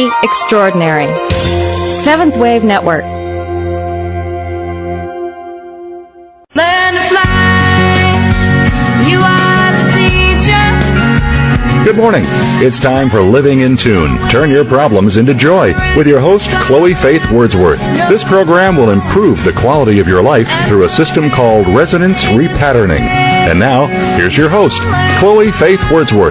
Simply extraordinary. Seventh Wave Network. Learn to fly. You are the teacher. Good morning. It's time for Living in Tune. Turn your problems into joy with your host, Chloe Faith Wordsworth. This program will improve the quality of your life through a system called resonance repatterning. And now, here's your host, Chloe Faith Wordsworth.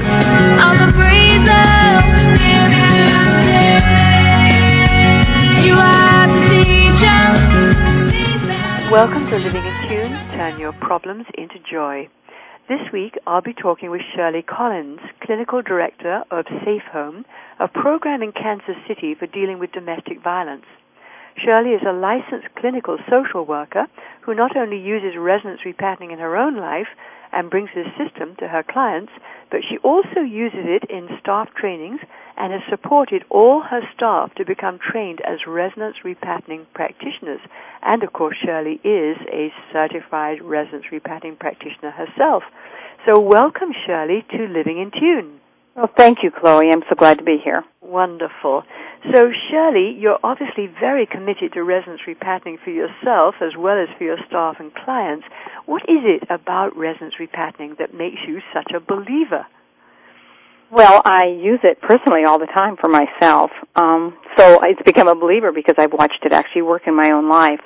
Welcome to Living in Tune, Turn Your Problems into Joy. This week, I'll be talking with Shirley Collins, Clinical Director of Safe Home, a program in Kansas City for dealing with domestic violence. Shirley is a licensed clinical social worker who not only uses resonance repatterning in her own life and brings this system to her clients, but she also uses it in staff trainings and has supported all her staff to become trained as resonance repatterning practitioners. And, of course, Shirley is a certified resonance repatterning practitioner herself. So welcome, Shirley, to Living in Tune. Well, thank you, Chloe. I'm so glad to be here. Wonderful. So, Shirley, you're obviously very committed to resonance repatterning for yourself as well as for your staff and clients. What is it about resonance repatterning that makes you such a believer? Well, I use it personally all the time for myself. So it's become a believer because I've watched it actually work in my own life.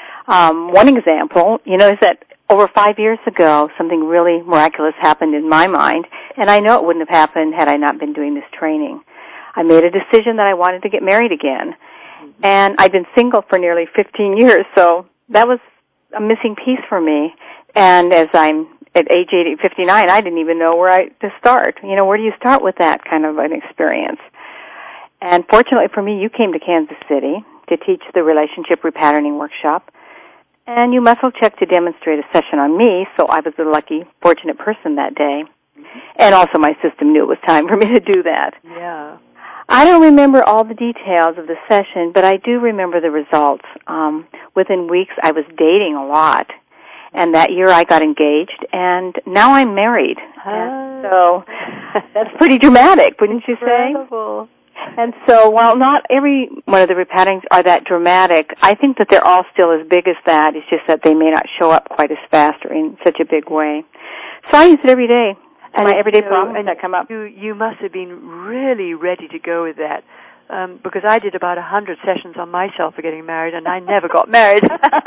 One example, is that over 5 years ago, something really miraculous happened in my mind, and I know it wouldn't have happened had I not been doing this training. I made a decision that I wanted to get married again, and I'd been single for nearly 15 years, so that was a missing piece for me. And as I'm at age 59, I didn't even know where to start. Where do you start with that kind of an experience? And fortunately for me, you came to Kansas City to teach the Relationship Repatterning Workshop, and you muscle checked to demonstrate a session on me, so I was the lucky, fortunate person that day. And also my system knew it was time for me to do that. Yeah. I don't remember all the details of the session, but I do remember the results. Within weeks, I was dating a lot. And that year I got engaged, and now I'm married. And so that's pretty dramatic, wouldn't you say? Incredible. And so while not every one of the repatterings are that dramatic, I think that they're all still as big as that. It's just that they may not show up quite as fast or in such a big way. So I use it every day. And my everyday problems that come up. You must have been really ready to go with that. Because I did about 100 sessions on myself for getting married, and I never got married.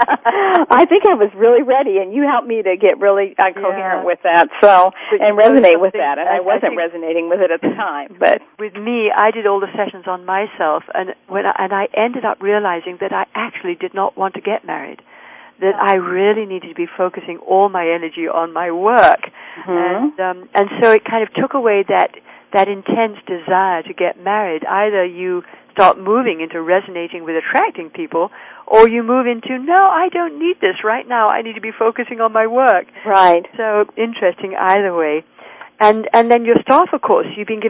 I think I was really ready, and you helped me to get really coherent with that, and resonate with that. And I wasn't resonating with it at the time, but with me, I did all the sessions on myself, and I ended up realizing that I actually did not want to get married. That I really needed to be focusing all my energy on my work, and so it kind of took away that intense desire to get married. Either you start moving into resonating with attracting people, or you move into, no, I don't need this right now. I need to be focusing on my work. Right. So interesting either way. And then your staff, of course, they've been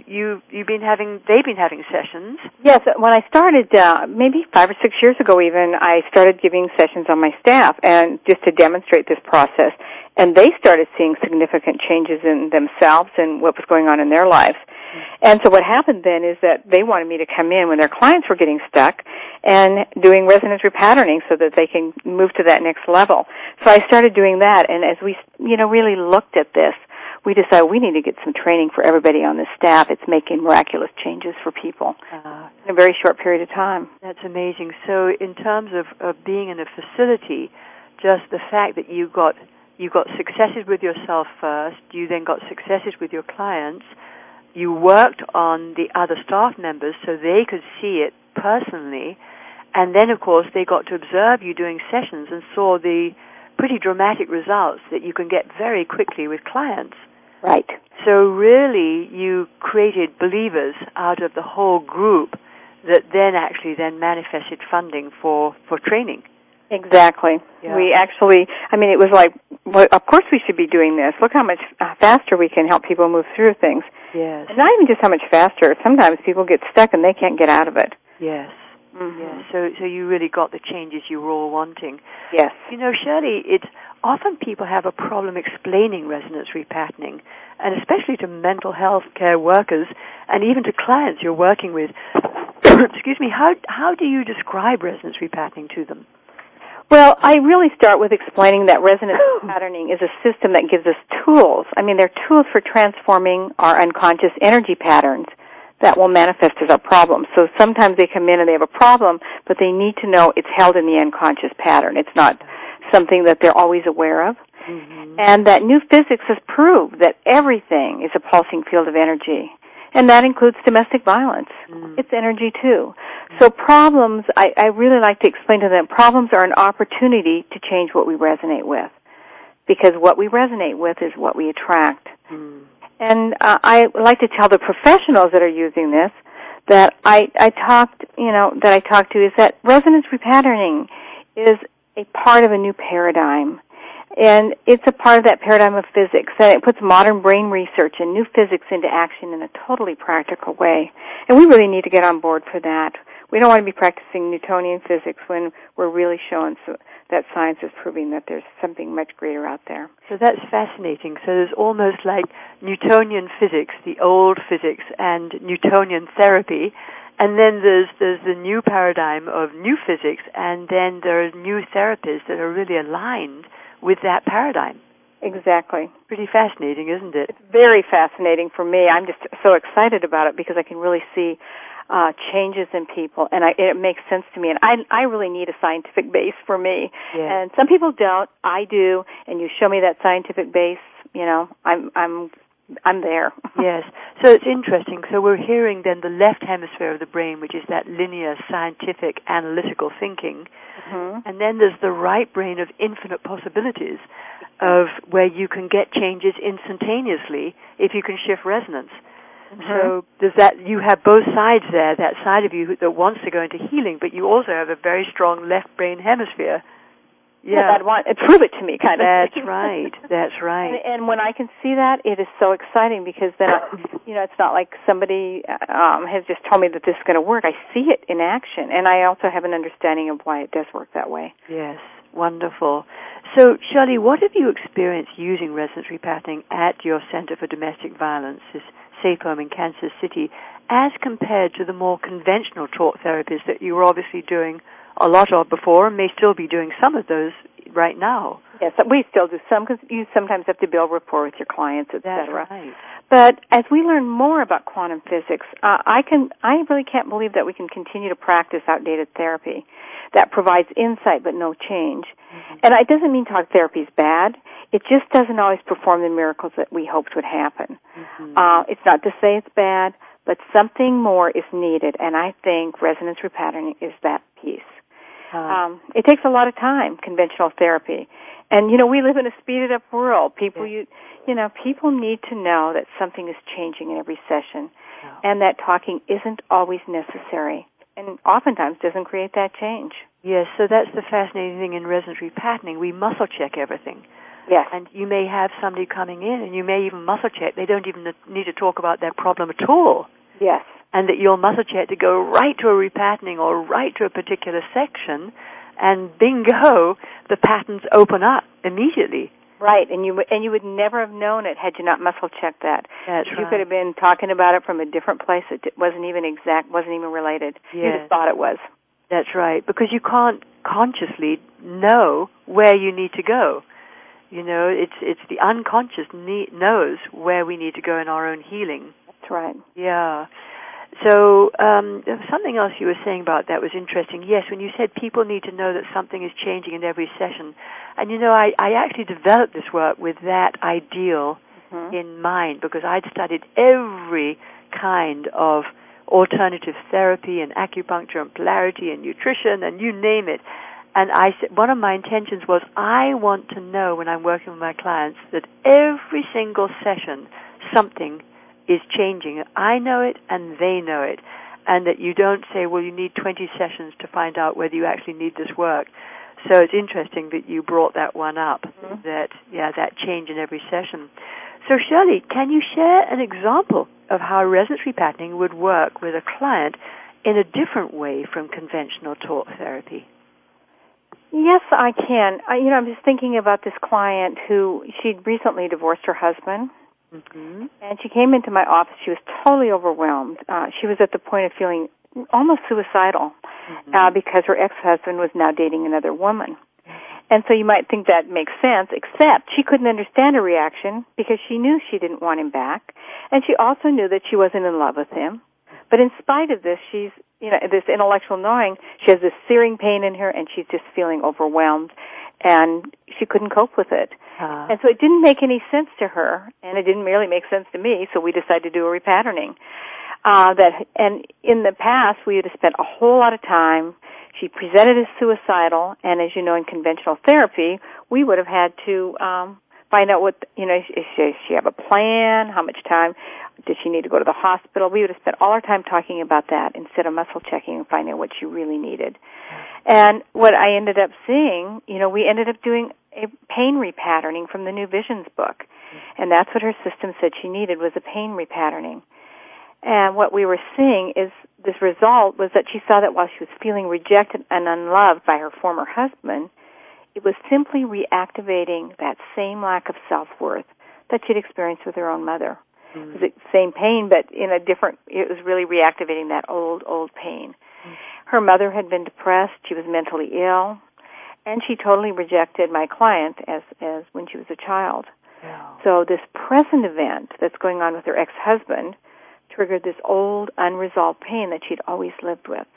having sessions. Yes, when I started, maybe 5 or 6 years ago even, I started giving sessions on my staff, and just to demonstrate this process. And they started seeing significant changes in themselves and what was going on in their lives. And so what happened then is that they wanted me to come in when their clients were getting stuck and doing resonance repatterning so that they can move to that next level. So I started doing that, and as we, really looked at this, we decided we need to get some training for everybody on the staff. It's making miraculous changes for people in a very short period of time. That's amazing. So in terms of being in a facility, just the fact that you got successes with yourself first, you then got successes with your clients, you worked on the other staff members so they could see it personally, and then, of course, they got to observe you doing sessions and saw the pretty dramatic results that you can get very quickly with clients. Right. So really, you created believers out of the whole group that then manifested funding for training. Exactly. Yeah. We actually, it was like, well, of course we should be doing this. Look how much faster we can help people move through things. Yes. And not even just how much faster. Sometimes people get stuck and they can't get out of it. Yes. Mm-hmm. Yes. So you really got the changes you were all wanting. Yes. Shirley, it's often people have a problem explaining resonance repatterning, and especially to mental health care workers and even to clients you're working with. excuse me, how do you describe resonance repatterning to them? Well, I really start with explaining that resonance patterning is a system that gives us tools. I mean, they're tools for transforming our unconscious energy patterns that will manifest as our problems. So sometimes they come in and they have a problem, but they need to know it's held in the unconscious pattern. It's not something that they're always aware of. Mm-hmm. And that new physics has proved that everything is a pulsing field of energy. And that includes domestic violence. Mm. It's energy, too. So problems, I really like to explain to them, problems are an opportunity to change what we resonate with. Because what we resonate with is what we attract. Mm. And I like to tell the professionals that are using this that I talk to is that resonance repatterning is a part of a new paradigm. And it's a part of that paradigm of physics, and it puts modern brain research and new physics into action in a totally practical way. And we really need to get on board for that. We don't want to be practicing Newtonian physics when we're really showing that science is proving that there's something much greater out there. So that's fascinating. So there's almost like Newtonian physics, the old physics, and Newtonian therapy. And then there's the new paradigm of new physics, and then there are new therapies that are really aligned with that paradigm. Exactly. Pretty fascinating, isn't it? It's very fascinating for me. I'm just so excited about it because I can really see changes in people, and it makes sense to me. And I really need a scientific base for me. Yes. And some people don't. I do. And you show me that scientific base, I'm there. Yes. So it's interesting. So we're hearing then the left hemisphere of the brain, which is that linear, scientific, analytical thinking. Mm-hmm. And then there's the right brain of infinite possibilities, of where you can get changes instantaneously if you can shift resonance. Mm-hmm. So there's that, you have both sides there, that side of you that wants to go into healing, but you also have a very strong left brain hemisphere. Yeah, prove it to me, kind of. That's right. That's right. And when I can see that, it is so exciting because then, it's not like somebody has just told me that this is going to work. I see it in action, and I also have an understanding of why it does work that way. Yes, wonderful. So, Shirley, what have you experienced using resonance repatterning at your Center for Domestic Violence, this Safe Home in Kansas City, as compared to the more conventional talk therapies that you were obviously doing a lot of before and may still be doing some of those right now? Yes, we still do some because you sometimes have to build rapport with your clients, et cetera. That's right. But as we learn more about quantum physics, I really can't believe that we can continue to practice outdated therapy that provides insight but no change. Mm-hmm. And it doesn't mean talk therapy is bad. It just doesn't always perform the miracles that we hoped would happen. Mm-hmm. It's not to say it's bad, but something more is needed, and I think resonance repatterning is that piece. It takes a lot of time, conventional therapy. And, we live in a speeded-up world. People people need to know that something is changing in every session and that talking isn't always necessary and oftentimes doesn't create that change. Yes, so that's the fascinating thing in resonance repatterning. We muscle check everything. Yes. And you may have somebody coming in and you may even muscle check. They don't even need to talk about their problem at all. Yes. And that you'll muscle check to go right to a repatterning or right to a particular section, and bingo, the patterns open up immediately. Right, and you would never have known it had you not muscle checked that. That's right. You could have been talking about it from a different place that wasn't even related. Yes. You just thought it was. That's right, because you can't consciously know where you need to go. It's the unconscious knows where we need to go in our own healing. That's right. Yeah. So there was something else you were saying about that was interesting. Yes, when you said people need to know that something is changing in every session. And, I actually developed this work with that ideal in mind because I'd studied every kind of alternative therapy and acupuncture and polarity and nutrition and you name it. And I said, one of my intentions was I want to know when I'm working with my clients that every single session something is changing. I know it and they know it. And that you don't say, well, you need 20 sessions to find out whether you actually need this work. So it's interesting that you brought that one up, that change in every session. So Shirley, can you share an example of how resonance repatterning would work with a client in a different way from conventional talk therapy? Yes, I can. I'm just thinking about this client she'd recently divorced her husband. Mm-hmm. And she came into my office. She was totally overwhelmed. She was at the point of feeling almost suicidal because her ex-husband was now dating another woman. And so you might think that makes sense, except she couldn't understand her reaction because she knew she didn't want him back, and she also knew that she wasn't in love with him. But in spite of this, she's, this intellectual knowing, she has this searing pain in her, and she's just feeling overwhelmed, and she couldn't cope with it. And so it didn't make any sense to her, and it didn't really make sense to me, so we decided to do a repatterning. And in the past, we would have spent a whole lot of time. She presented as suicidal, and as you know, in conventional therapy, we would have had to find out what, does she have a plan? How much time? Does she need to go to the hospital? We would have spent all our time talking about that instead of muscle checking and finding out what she really needed. And what I ended up seeing, we ended up doing a pain repatterning from the New Visions book. And that's what her system said she needed, was a pain repatterning. And what we were seeing is this result was that she saw that while she was feeling rejected and unloved by her former husband, it was simply reactivating that same lack of self-worth that she'd experienced with her own mother. It was the same pain, but in a different, it was really reactivating that old pain. Her mother had been depressed, she was mentally ill, and she totally rejected my client as when she was a child. Yeah. So this present event that's going on with her ex-husband triggered this old, unresolved pain that she'd always lived with.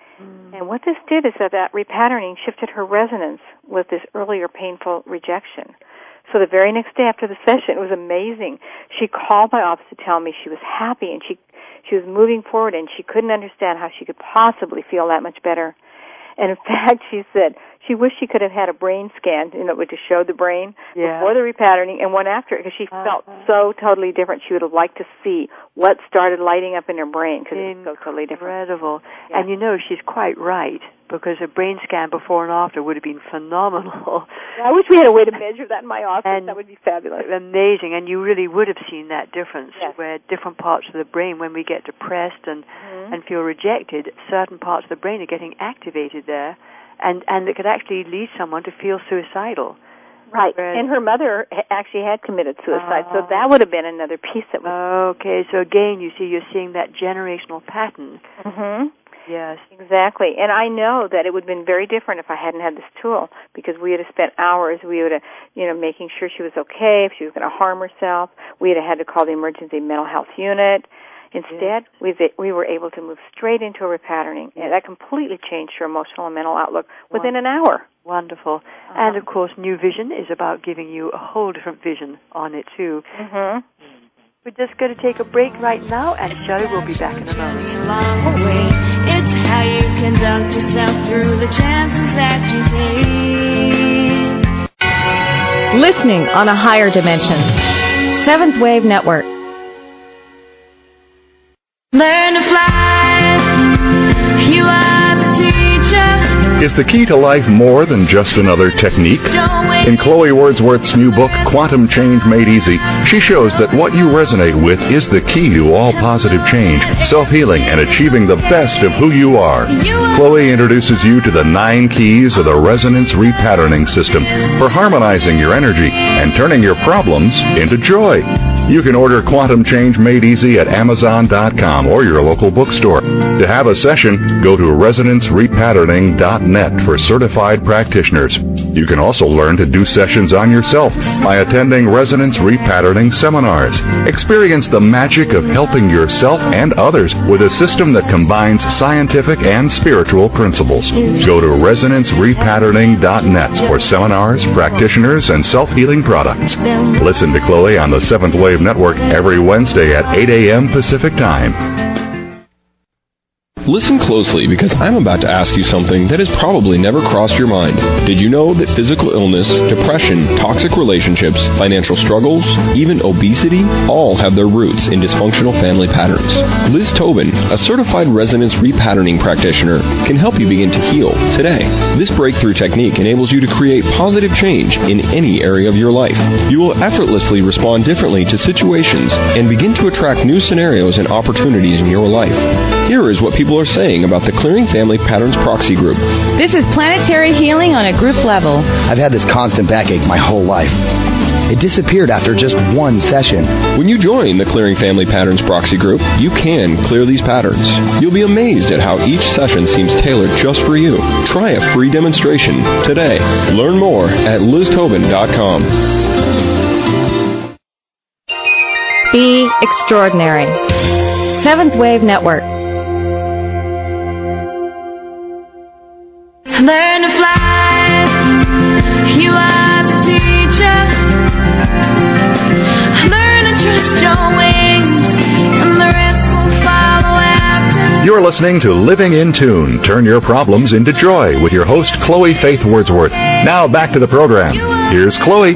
And what this did is that repatterning shifted her resonance with this earlier painful rejection. So the very next day after the session, it was amazing. She called my office to tell me she was happy and she was moving forward, and she couldn't understand how she could possibly feel that much better. And in fact, she said she wished she could have had a brain scan, to show the brain before the repatterning and one after it, because she felt so totally different. She would have liked to see what started lighting up in her brain, because it's so totally different. Incredible. Yeah. And she's quite right, because a brain scan before and after would have been phenomenal. I wish we had a way to measure that in my office. And that would be fabulous. Amazing. And you really would have seen that difference, where different parts of the brain, when we get depressed and feel rejected, certain parts of the brain are getting activated there, and it could actually lead someone to feel suicidal. Right. And her mother actually had committed suicide, so that would have been another piece that was... Okay, so again, you're seeing that generational pattern. Mm-hmm. Yes. Exactly. And I know that it would have been very different if I hadn't had this tool, because we would have spent hours, we would have, making sure she was okay, if she was going to harm herself. We would have had to call the emergency mental health unit. Instead, we were able to move straight into a repatterning, and that completely changed her emotional and mental outlook within an hour. Wonderful. And, of course, New Vision is about giving you a whole different vision on it, too. Mm-hmm. We're just going to take a break right now, and Shelley will be back in a moment. It's how you conduct yourself through the chances that you take. Listening on a higher dimension. Seventh Wave Network. Learn to fly. You are the teacher. Is the key to life more than just another technique? In Chloe Wordsworth's new book, Quantum Change Made Easy, she shows that what you resonate with is the key to all positive change, self-healing, and achieving the best of who you are. Chloe introduces you to the 9 keys of the Resonance Repatterning System for harmonizing your energy and turning your problems into joy. You can order Quantum Change Made Easy at Amazon.com or your local bookstore. To have a session, go to ResonanceRepatterning.net for certified practitioners. You can also learn to do sessions on yourself by attending Resonance Repatterning seminars. Experience the magic of helping yourself and others with a system that combines scientific and spiritual principles. Go to ResonanceRepatterning.net for seminars, practitioners, and self-healing products. Listen to Chloe on the Seventh Wave Network every Wednesday at 8 a.m. Pacific Time. Listen closely, because I'm about to ask you something that has probably never crossed your mind. Did you know that physical illness, depression, toxic relationships, financial struggles, even obesity, all have their roots in dysfunctional family patterns? Liz Tobin, a certified resonance repatterning practitioner, can help you begin to heal today. This breakthrough technique enables you to create positive change in any area of your life. You will effortlessly respond differently to situations and begin to attract new scenarios and opportunities in your life. Here is what people are saying about the Clearing Family Patterns Proxy Group. This is planetary healing on a group level. I've had this constant backache my whole life. It disappeared after just one session. When you join the Clearing Family Patterns Proxy Group, you can clear these patterns. You'll be amazed at how each session seems tailored just for you. Try a free demonstration today. Learn more at LizTobin.com. Be extraordinary. Seventh Wave Network. Learn to fly. You are the teacher. Learn to trust your wings, and the rest will follow after. You're listening to Living in Tune. Turn your problems into joy with your host, Chloe Faith Wordsworth. Now back to the program. Here's Chloe.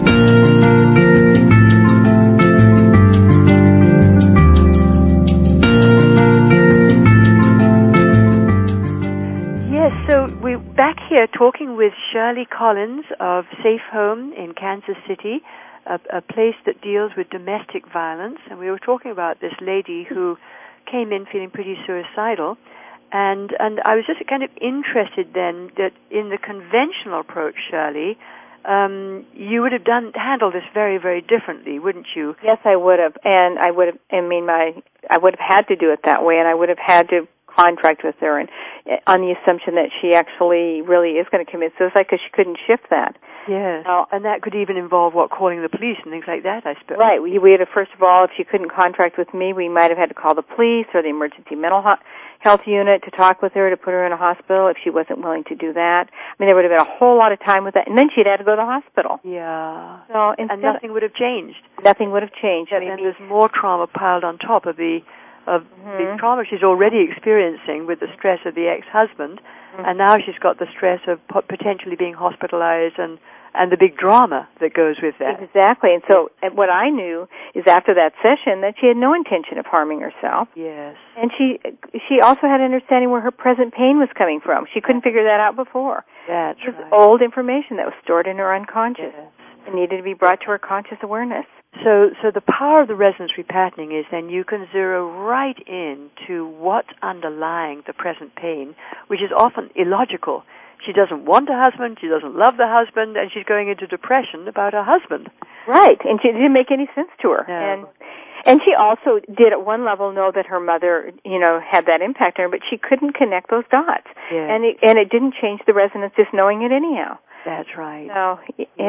Yes, so we're back here talking with Shirley Collins of Safe Home in Kansas City, a place that deals with domestic violence. And we were talking about this lady who came in feeling pretty suicidal. And I was just kind of interested then that in the conventional approach, Shirley, you would have handled this very, very differently, wouldn't you? Yes, I would have. And I would have, I would have had to do it that way, and I would have had to contract with her, and on the assumption that she actually really is going to commit suicide because she couldn't shift that. Yes, and that could even involve, calling the police and things like that, I suppose. Right. We had to, first of all, if she couldn't contract with me, we might have had to call the police or the emergency mental health unit to talk with her, to put her in a hospital if she wasn't willing to do that. I mean, there would have been a whole lot of time with that, and then she'd had to go to the hospital. Yeah. So and nothing would have changed. Nothing would have changed. And there's more trauma piled on top of the trauma she's already experiencing with the stress of the ex-husband, and now she's got the stress of potentially being hospitalized and the big drama that goes with that. Exactly. And so what I knew is after that session that she had no intention of harming herself. Yes. And she also had an understanding where her present pain was coming from. She couldn't figure that out before. That's it was right. old information that was stored in her unconscious. Yes. It needed to be brought to her conscious awareness. So the power of the resonance repatterning is then you can zero right in to what's underlying the present pain, which is often illogical. She doesn't want a husband, she doesn't love the husband, and she's going into depression about her husband. Right, and it didn't make any sense to her. No. And she also did at one level know that her mother, had that impact on her, but she couldn't connect those dots. Yeah. And it didn't change the resonance just knowing it anyhow. That's right. So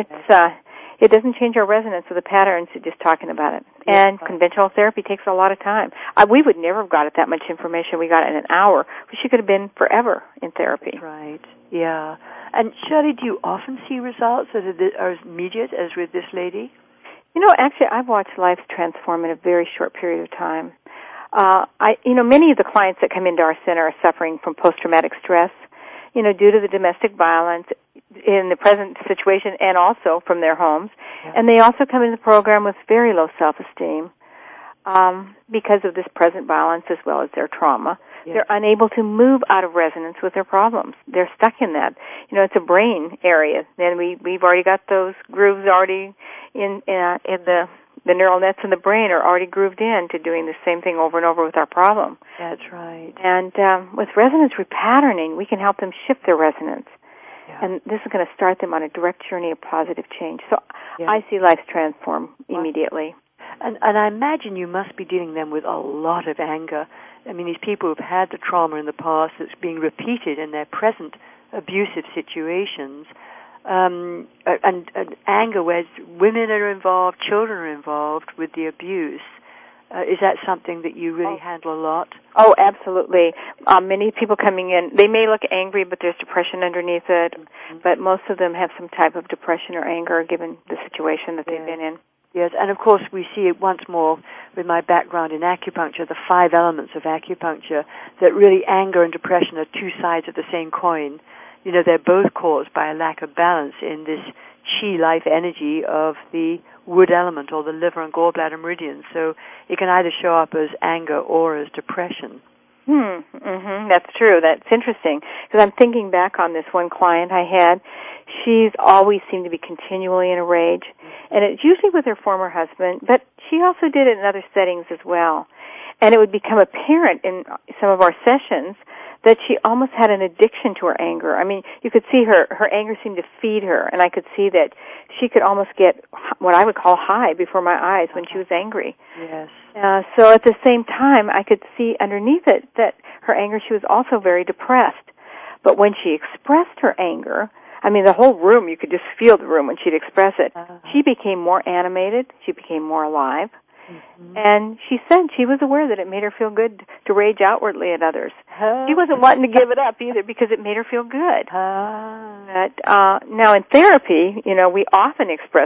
it doesn't change our resonance of the patterns, just talking about it. And conventional therapy takes a lot of time. We would never have got it that much information. We got it in an hour. She could have been forever in therapy. That's right. Yeah. And Shirley, do you often see results that are as immediate as with this lady? Actually, I've watched lives transform in a very short period of time. Many of the clients that come into our center are suffering from post-traumatic stress, due to the domestic violence in the present situation and also from their homes. Yeah. And they also come into the program with very low self-esteem because of this present violence as well as their trauma. Yes. They're unable to move out of resonance with their problems. They're stuck in that. It's a brain area. And we've already got those grooves already in the neural nets in the brain are already grooved in to doing the same thing over and over with our problem. That's right. And with resonance repatterning, we can help them shift their resonance. Yeah. And this is going to start them on a direct journey of positive change. So I see lives transform immediately. And I imagine you must be dealing then with a lot of anger. I mean, these people who've had the trauma in the past that's being repeated in their present abusive situations. And anger where women are involved, children are involved with the abuse. Is that something that you really handle a lot? Oh, absolutely. Many people coming in, they may look angry, but there's depression underneath it. Mm-hmm. But most of them have some type of depression or anger given the situation that they've been in. Yes, and of course we see it once more with my background in acupuncture, the 5 elements of acupuncture, that really anger and depression are two sides of the same coin. They're both caused by a lack of balance in this chi life energy of the wood element or the liver and gallbladder meridians. So it can either show up as anger or as depression. That's true. That's interesting. Because I'm thinking back on this one client I had. She's always seemed to be continually in a rage. And it's usually with her former husband, but she also did it in other settings as well. And it would become apparent in some of our sessions that she almost had an addiction to her anger. I mean, you could see her anger seemed to feed her, and I could see that she could almost get what I would call high before my eyes when she was angry. Yes. So at the same time, I could see underneath it that her anger, she was also very depressed. But when she expressed her anger, I mean, the whole room, you could just feel the room when she'd express it. She became more animated. She became more alive. Mm-hmm. And she said she was aware that it made her feel good to rage outwardly at others. She wasn't wanting to give it up either because it made her feel good. But now in therapy, you know, we often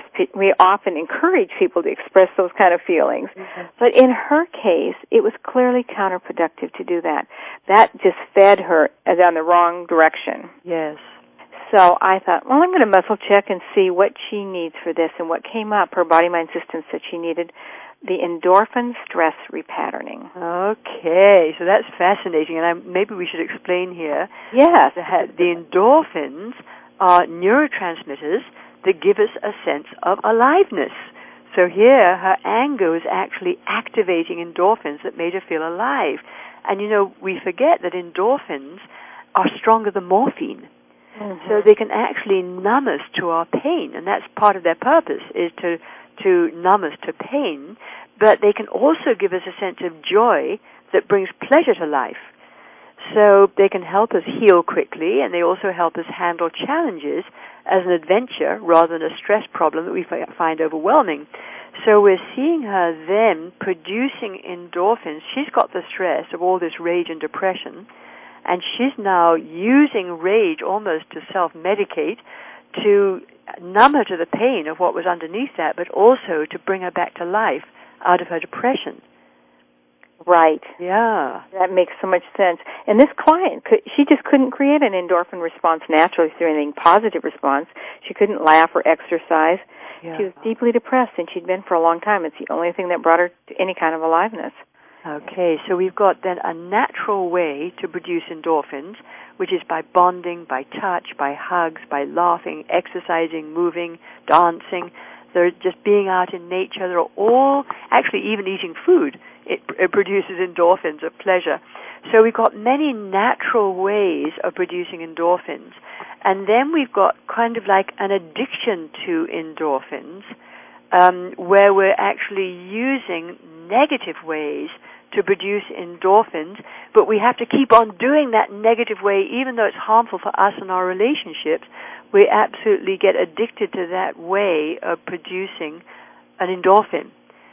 encourage people to express those kind of feelings. Mm-hmm. But in her case, it was clearly counterproductive to do that. That just fed her down the wrong direction. Yes. So I thought, well, I'm going to muscle check and see what she needs for this. And what came up, her body-mind system said she needed the endorphin stress repatterning. Okay, so that's fascinating, and maybe we should explain here. Yes. The endorphins are neurotransmitters that give us a sense of aliveness. So here, her anger was actually activating endorphins that made her feel alive. And, you know, we forget that endorphins are stronger than morphine. Mm-hmm. So they can actually numb us to our pain, and that's part of their purpose, is to numb us to pain, but they can also give us a sense of joy that brings pleasure to life. So they can help us heal quickly, and they also help us handle challenges as an adventure rather than a stress problem that we find overwhelming. So we're seeing her then producing endorphins. She's got the stress of all this rage and depression, and she's now using rage almost to self-medicate to numb her to the pain of what was underneath that, but also to bring her back to life out of her depression. Right. Yeah. That makes so much sense. And this client, she just couldn't create an endorphin response naturally through anything positive response. She couldn't laugh or exercise. Yeah. She was deeply depressed, and she'd been for a long time. It's the only thing that brought her to any kind of aliveness. Okay, so we've got then a natural way to produce endorphins, which is by bonding, by touch, by hugs, by laughing, exercising, moving, dancing. They're just being out in nature. They're all, actually even eating food, it produces endorphins of pleasure. So we've got many natural ways of producing endorphins. And then we've got kind of like an addiction to endorphins, where we're actually using negative ways to produce endorphins, but we have to keep on doing that negative way, even though it's harmful for us and our relationships. We absolutely get addicted to that way of producing an endorphin.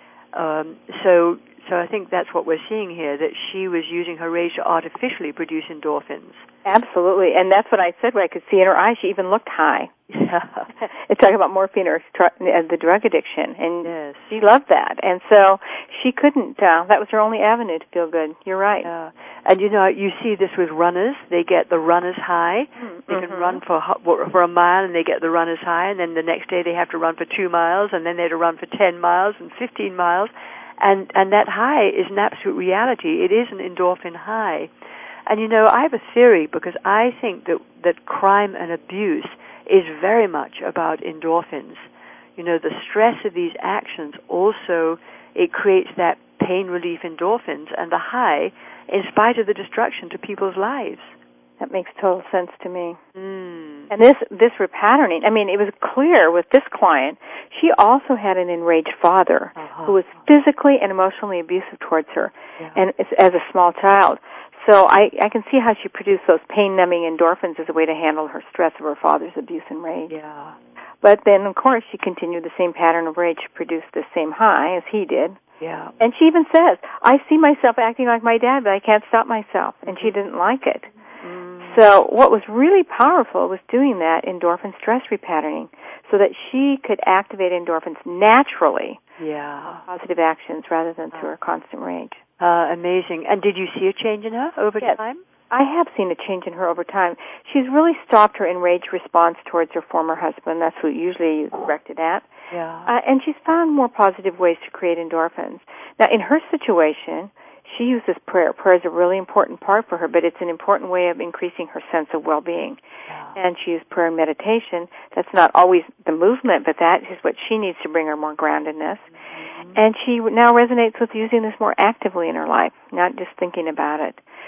So I think that's what we're seeing here, that she was using her rage to artificially produce endorphins. Absolutely, and that's what I said, where I could see in her eyes she even looked high. Yeah. It's talking about morphine or the drug addiction, and yes. She loved that. And so she couldn't, that was her only avenue to feel good. You're right. And you know, you see this with runners. They get the runner's high. Mm-hmm. They can run for a mile and they get the runner's high, and then the next day they have to run for 2 miles, and then they have to run for 10 miles and 15 miles. And that high is an absolute reality. It is an endorphin high. And you know, I have a theory, because I think that crime and abuse is very much about endorphins. You know, the stress of these actions also, it creates that pain relief endorphins and the high in spite of the destruction to people's lives. That makes total sense to me. Mm. And this repatterning, I mean, it was clear with this client, she also had an enraged father who was physically and emotionally abusive towards her, and as a small child. So I can see how she produced those pain-numbing endorphins as a way to handle her stress of her father's abuse and rage. Yeah. But then, of course, she continued the same pattern of rage to produce the same high as he did. Yeah. And she even says, I see myself acting like my dad, but I can't stop myself. And she didn't like it. Mm. So what was really powerful was doing that endorphin stress repatterning so that she could activate endorphins naturally. Yeah. Positive actions rather than through her constant rage. Amazing. And did you see a change in her over time? I have seen a change in her over time. She's really stopped her enraged response towards her former husband. That's who usually you direct it at. Yeah. And she's found more positive ways to create endorphins. Now, in her situation, she uses prayer. Prayer is a really important part for her, but it's an important way of increasing her sense of well-being. Yeah. And she used prayer and meditation. That's not always the movement, but that is what she needs to bring her more groundedness. Mm-hmm. And she now resonates with using this more actively in her life, not just thinking about it.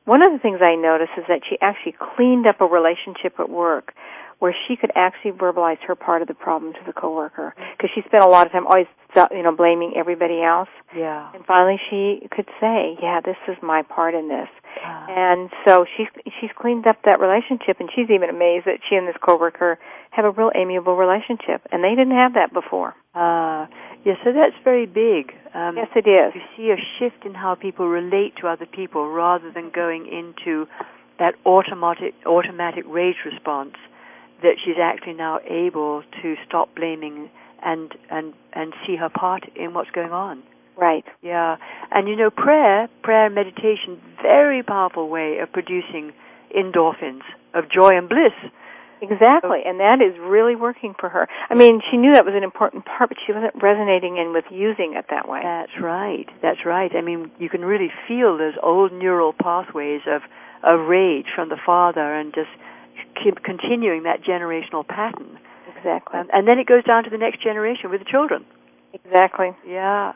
one of the things I noticed is that she actually cleaned up a relationship at work where she could actually verbalize her part of the problem to the coworker, because she spent a lot of time always, blaming everybody else. Yeah. And finally, she could say, "Yeah, this is my part in this." And so she's cleaned up that relationship, and she's even amazed that she and this coworker have a real amiable relationship, and they didn't have that before. Yeah, so that's very big. Yes, it is. You see a shift in how people relate to other people rather than going into that automatic rage response, that she's actually now able to stop blaming and see her part in what's going on. Right. Yeah. And prayer and meditation, very powerful way of producing endorphins of joy and bliss. Exactly, and that is really working for her. I mean, she knew that was an important part, but she wasn't resonating in with using it that way. That's right. I mean, you can really feel those old neural pathways of rage from the father and just keep continuing that generational pattern. Exactly. And then it goes down to the next generation with the children. Exactly. Yeah.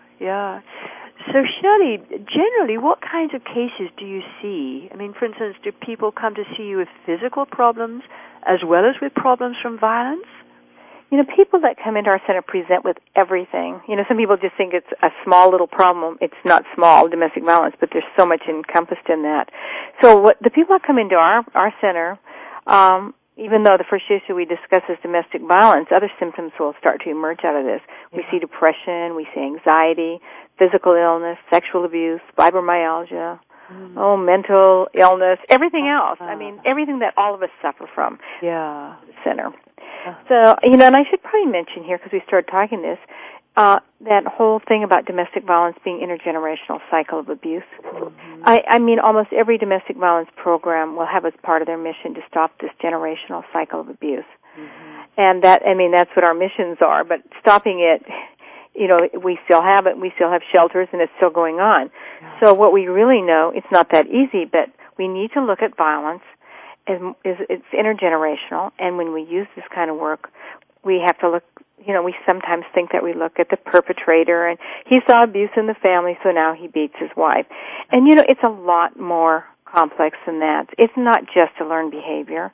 So, Shirley, generally, what kinds of cases do you see? I mean, for instance, do people come to see you with physical problems as well as with problems from violence? People that come into our center present with everything. Some people just think it's a small little problem. It's not small, domestic violence, but there's so much encompassed in that. So the people that come into our center, even though the first issue we discuss is domestic violence, other symptoms will start to emerge out of this. We see depression, we see anxiety, physical illness, sexual abuse, fibromyalgia, mental illness, everything else. I mean, everything that all of us suffer from. Yeah. The center. So, and I should probably mention here, because we started talking this, that whole thing about domestic violence being intergenerational cycle of abuse. Mm-hmm. I mean, almost every domestic violence program will have as part of their mission to stop this generational cycle of abuse. Mm-hmm. And that's what our missions are, but stopping it, we still have it, we still have shelters, and it's still going on. Yeah. So what we really know, it's not that easy, but we need to look at violence it's intergenerational, and when we use this kind of work, we have to look, we sometimes think that we look at the perpetrator, and he saw abuse in the family, so now he beats his wife. And, it's a lot more complex than that. It's not just a learned behavior.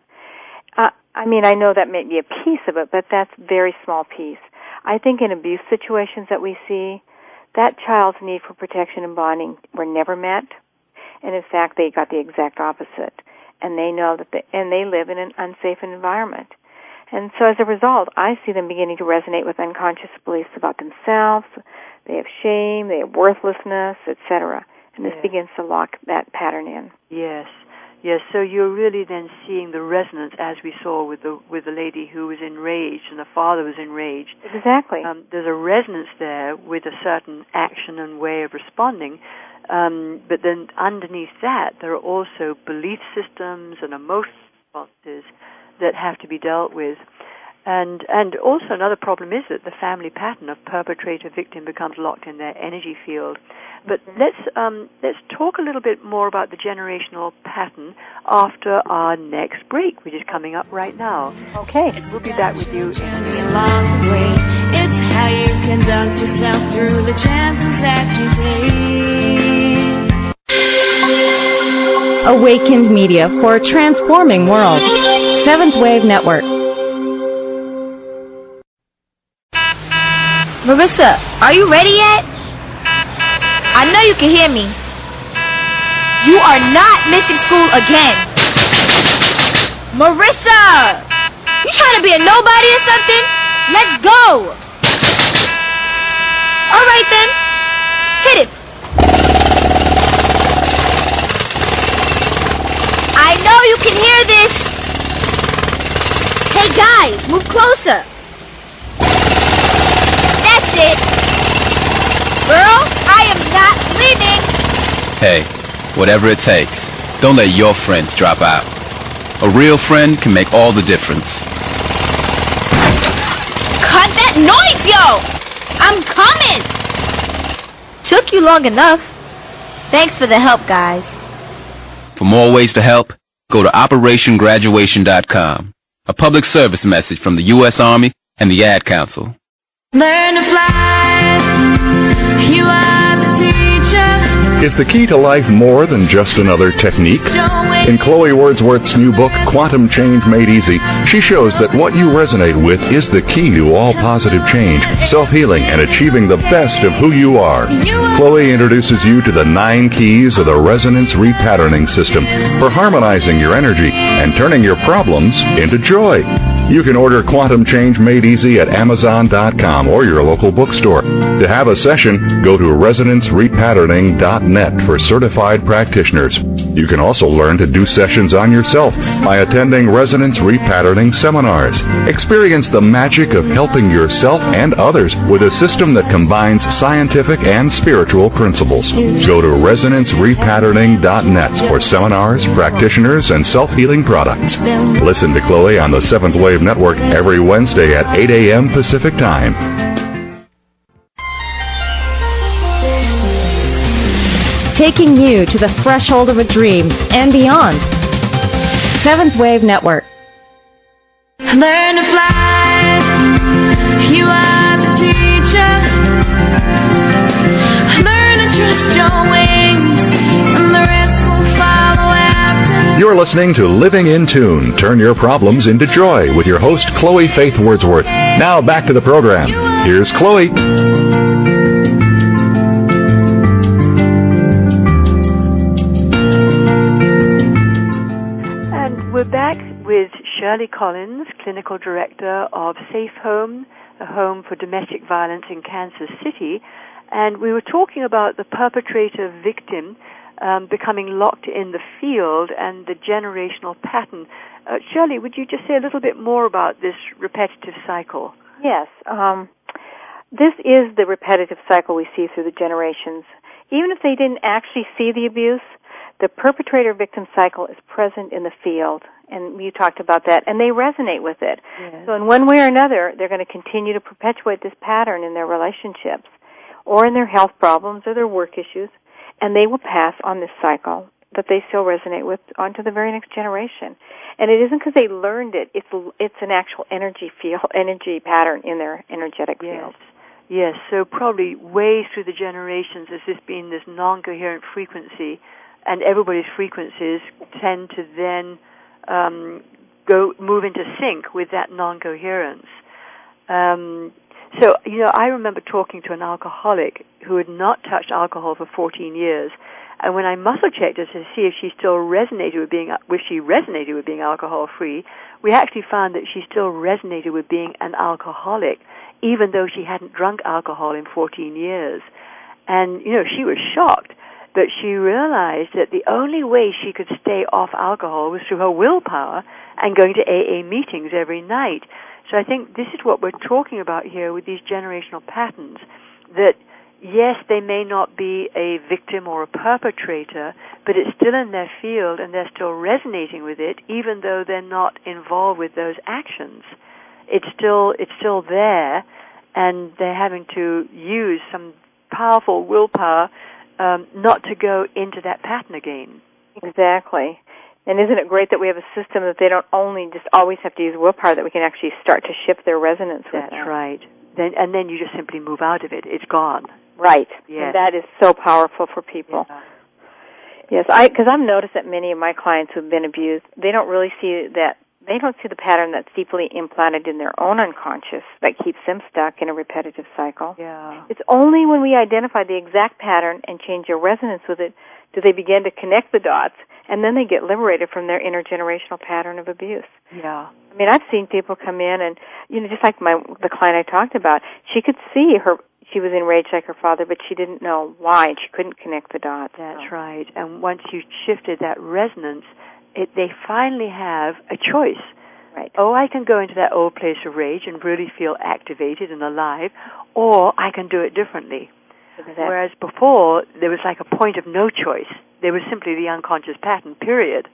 I know that may be a piece of it, but that's a very small piece. I think in abuse situations that we see, that child's need for protection and bonding were never met, and in fact, they got the exact opposite. And they know that they live in an unsafe environment. And so as a result, I see them beginning to resonate with unconscious beliefs about themselves. They have shame, they have worthlessness, etc. And this begins to lock that pattern in. Yes. So you're really then seeing the resonance, as we saw with the lady who was enraged and the father was enraged. Exactly. There's a resonance there with a certain action and way of responding. But then underneath that, there are also belief systems and emotional responses that have to be dealt with. And also another problem is that the family pattern of perpetrator-victim becomes locked in their energy field. But let's talk a little bit more about the generational pattern after our next break, which is coming up right now. Okay. We'll be back with you in a minute. Along the way, it's how you conduct yourself through the chances that you take. Awakened Media for a transforming world. Seventh Wave Network. Marissa, are you ready yet? I know you can hear me. You are not missing school again. Marissa! You trying to be a nobody or something? Let's go! Alright then. Hit it. I know you can hear this. Hey guys, move closer. That's it. Girl, I am not leaving. Hey, whatever it takes, don't let your friends drop out. A real friend can make all the difference. Cut that noise, yo! I'm coming! Took you long enough. Thanks for the help, guys. For more ways to help, go to OperationGraduation.com. A public service message from the U.S. Army and the Ad Council. Learn to fly. You are the teacher. Is the key to life more than just another technique? In Chloe Wordsworth's new book, Quantum Change Made Easy, she shows that what you resonate with is the key to all positive change, self-healing, and achieving the best of who you are. Chloe introduces you to the 9 keys of the Resonance Repatterning System for harmonizing your energy and turning your problems into joy. You can order Quantum Change Made Easy at Amazon.com or your local bookstore. To have a session, go to ResonanceRepatterning.net for certified practitioners. You can also learn to do sessions on yourself by attending Resonance Repatterning seminars. Experience the magic of helping yourself and others with a system that combines scientific and spiritual principles. Go to ResonanceRepatterning.net for seminars, practitioners, and self-healing products. Listen to Chloe on the Seventh Wave Network every Wednesday at 8 a.m. Pacific Time. Taking you to the threshold of a dream and beyond. Seventh Wave Network. Learn to fly. You are the teacher. Learn to trust your wings, and the rest will follow after. You're listening to Living in Tune. Turn your problems into joy with your host, Chloe Faith Wordsworth. Now back to the program. Here's Chloe. We're back with Shirley Collins, Clinical Director of Safe Home, a home for domestic violence in Kansas City. And we were talking about the perpetrator-victim becoming locked in the field and the generational pattern. Shirley, would you just say a little bit more about this repetitive cycle? Yes. This is the repetitive cycle we see through the generations. Even if they didn't actually see the abuse, the perpetrator-victim cycle is present in the field, and you talked about that, and they resonate with it. Yes. So in one way or another, they're going to continue to perpetuate this pattern in their relationships or in their health problems or their work issues, and they will pass on this cycle that they still resonate with onto the very next generation. And it isn't because they learned it. It's an actual energy pattern in their energetic field. Yes, so probably way through the generations has this been this non-coherent frequency, and everybody's frequencies tend to then move into sync with that non-coherence. So, I remember talking to an alcoholic who had not touched alcohol for 14 years, and when I muscle checked her to see if she still resonated with being alcohol-free, we actually found that she still resonated with being an alcoholic, even though she hadn't drunk alcohol in 14 years. And, she was shocked. But she realized that the only way she could stay off alcohol was through her willpower and going to AA meetings every night. So I think this is what we're talking about here with these generational patterns, that yes, they may not be a victim or a perpetrator, but it's still in their field and they're still resonating with it, even though they're not involved with those actions. It's still there, and they're having to use some powerful willpower not to go into that pattern again. Exactly. And isn't it great that we have a system that they don't only just always have to use willpower, that we can actually start to shift their resonance with That's right. Then you just simply move out of it. It's gone. Right. Yes. And that is so powerful for people. Yeah. Yes, because I've noticed that many of my clients who've been abused, they don't really see that. They don't see the pattern that's deeply implanted in their own unconscious that keeps them stuck in a repetitive cycle. Yeah. It's only when we identify the exact pattern and change their resonance with it do they begin to connect the dots, and then they get liberated from their intergenerational pattern of abuse. Yeah. I mean, I've seen people come in and, just like the client I talked about, she could see she was enraged like her father, but she didn't know why, and she couldn't connect the dots. That's right. And once you shifted that resonance, they finally have a choice. Right. Oh, I can go into that old place of rage and really feel activated and alive, or I can do it differently. Exactly. Whereas before, there was like a point of no choice. There was simply the unconscious pattern, period.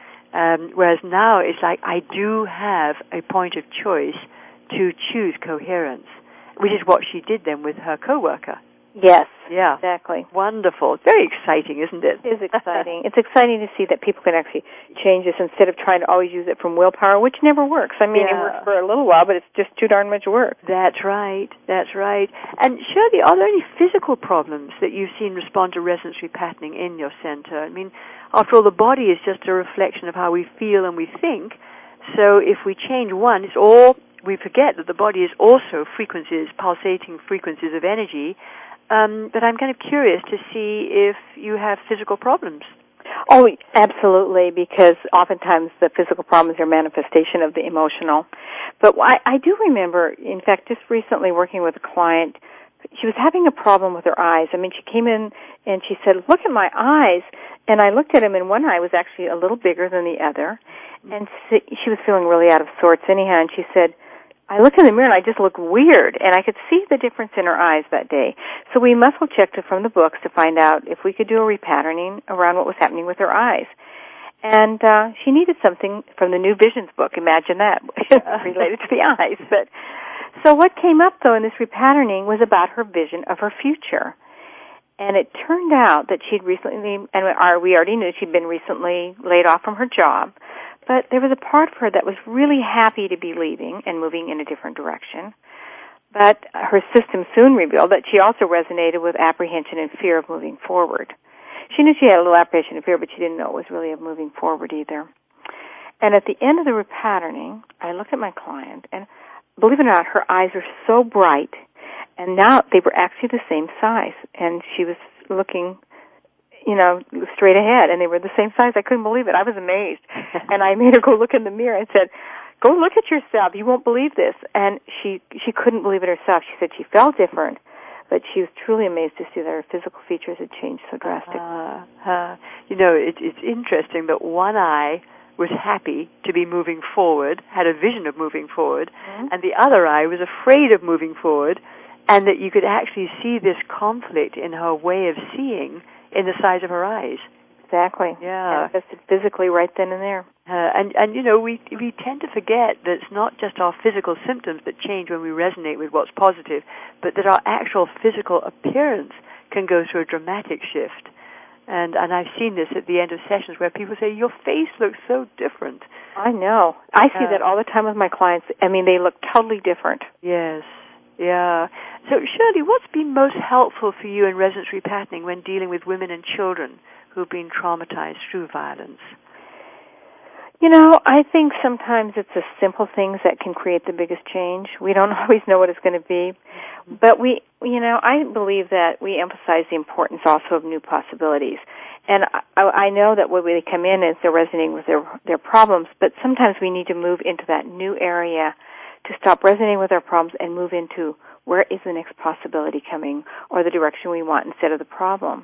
Whereas now it's like I do have a point of choice to choose coherence, which is what she did then with her coworker. Yes. Yeah. Exactly. Wonderful. It's very exciting, isn't it? It is exciting. It's exciting to see that people can actually change this instead of trying to always use it from willpower, which never works. I mean, It works for a little while, but it's just too darn much work. That's right. That's right. And Shirley, are there any physical problems that you've seen respond to resonance repatterning in your center? I mean, after all, the body is just a reflection of how we feel and we think. So if we change one, we forget that the body is also frequencies, pulsating frequencies of energy. But I'm kind of curious to see if you have physical problems. Oh, absolutely, because oftentimes the physical problems are manifestation of the emotional. But I do remember, in fact, just recently working with a client, she was having a problem with her eyes. I mean, she came in and she said, "Look at my eyes." And I looked at them, and one eye was actually a little bigger than the other. And she was feeling really out of sorts anyhow, and she said, "I looked in the mirror and I just looked weird," and I could see the difference in her eyes that day. So we muscle checked it from the books to find out if we could do a repatterning around what was happening with her eyes. And she needed something from the New Visions book. Imagine that, related to the eyes. But so what came up, though, in this repatterning was about her vision of her future. And it turned out that she'd recently, and we already knew she'd been recently laid off from her job, but there was a part of her that was really happy to be leaving and moving in a different direction. But her system soon revealed that she also resonated with apprehension and fear of moving forward. She knew she had a little apprehension and fear, but she didn't know it was really of moving forward either. And at the end of the repatterning, I looked at my client, and believe it or not, her eyes were so bright, and now they were actually the same size, and she was looking, straight ahead, and they were the same size. I couldn't believe it. I was amazed. And I made her go look in the mirror and said, "Go look at yourself. You won't believe this." And she couldn't believe it herself. She said she felt different, but she was truly amazed to see that her physical features had changed so drastically. It's interesting that one eye was happy to be moving forward, had a vision of moving forward, and the other eye was afraid of moving forward, and that you could actually see this conflict in her way of seeing in the size of her eyes. Exactly. Yeah. Manifested physically right then and there. We tend to forget that it's not just our physical symptoms that change when we resonate with what's positive, but that our actual physical appearance can go through a dramatic shift. And I've seen this at the end of sessions where people say, "Your face looks so different." I know. I see that all the time with my clients. I mean, they look totally different. Yes. Yeah. So, Shirley, what's been most helpful for you in resonance repatterning when dealing with women and children who've been traumatized through violence? I think sometimes it's the simple things that can create the biggest change. We don't always know what it's going to be. But I believe that we emphasize the importance also of new possibilities. And I know that when they come in, they're resonating with their problems, but sometimes we need to move into that new area to stop resonating with our problems and move into where is the next possibility coming or the direction we want instead of the problem.